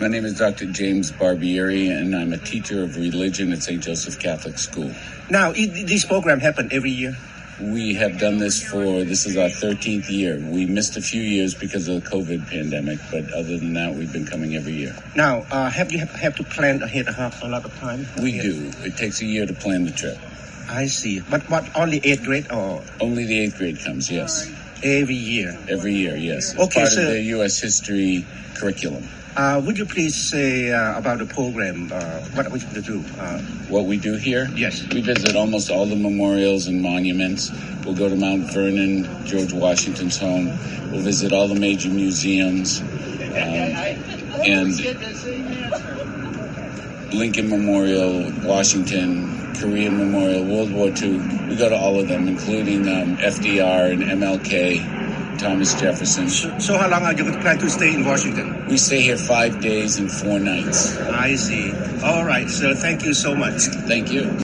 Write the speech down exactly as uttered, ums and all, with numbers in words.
My name is Doctor James Barbieri, and I'm a teacher of religion at Saint Joseph Catholic School. Now, it, this program happens every year? We have done this for, this is our thirteenth year. We missed a few years because of the COVID pandemic, but other than that, we've been coming every year. Now, uh, have you have, have to plan ahead a lot of time? We do. It takes a year to plan the trip. I see. But what, only eighth grade or? Only the eighth grade comes, yes. Every year? Every year, yes. It's okay, part so, of the U S history curriculum. Uh, would you please say uh, about the program, uh, what are we going to do? Uh, what we do here? Yes. We visit almost all the memorials and monuments. We'll go to Mount Vernon, George Washington's home. We'll visit all the major museums. Um, and Lincoln Memorial, Washington, Korean Memorial, World War Two. We go to all of them, including um, F D R and M L K, Thomas Jefferson. So, so how long are you going to plan to stay in Washington? We stay here five days and four nights. I see. All right, sir. Thank you so much. Thank you.